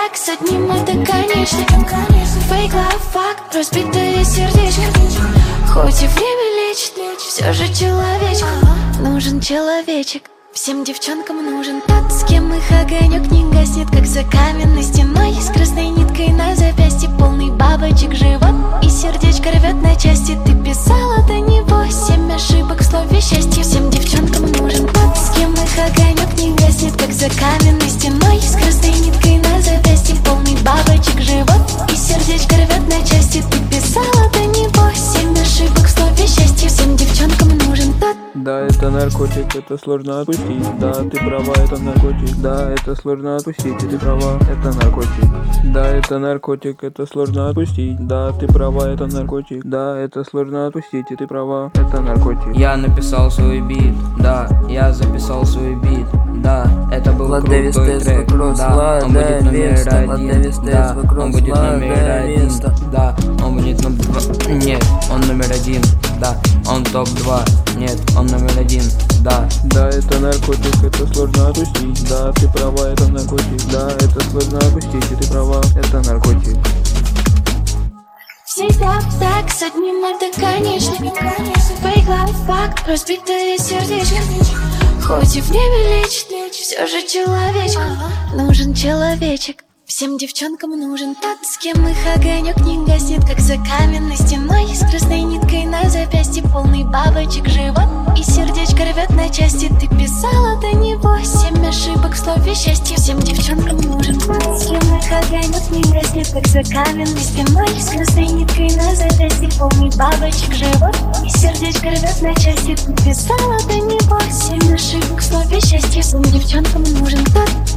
так с одним, это конечно. Фейк, лав, факт, разбитое сердечко. Хоть и время лечит, все же человечек. Нужен человечек, всем девчонкам нужен тот, с кем их огонек не гаснет, как за каменной стеной. С красной ниткой на запястье, полный бабочек живот, и сердечко рвет на части. Ты писала до него 7 ошибок в слове счастье. Всем девчонкам нужен тот, с кем их огонек не гаснет, как за каменной стеной. С красной ниткой на запястье, полный бабочек живот, и сердечко рвет на части. Ты писала до него 7 ошибок в слове счастье. Всем девчонкам нужен тот. Да, это наркотик, это сложно отпустить. Да, ты права, это наркотик. Да, это сложно отпустить, ты права, это наркотик. Да, это наркотик, это сложно отпустить. Да, ты права, это наркотик. Да, это сложно отпустить, ты права, это наркотик. Я написал свой бит, да, я записал свой бит, да, это был крутой трек, да, он будет номер один, да, он будет номер один, да, он будет нет, он номер один, да, он топ-2, нет, он номер один, да. Да, это наркотик, это сложно отпустить. Да, ты права, это наркотик. Да, это сложно отпустить, ты права, это наркотик. Всегда так с одним, это конечно. Фейк, лав, факт, разбитое сердечко. Хоть и время лечит, все же человечек. Нужен человечек, всем девчонкам нужен тот, с кем их огонек не гаснет, как за каменной стеной. С красной ниткой на запястье, полный бабочек живот, и сердечко рвет на части. Ты писала до него 7 ошибок в слове счастье. Всем девчонкам нужен тот, с кем их огонек не гаснет, как за каменной стеной. С красной ниткой на запястье, полный бабочек живот, и сердечко рвет на части. Ты писала до него 7 ошибок в слове счастье. Всем девчонкам нужен тот,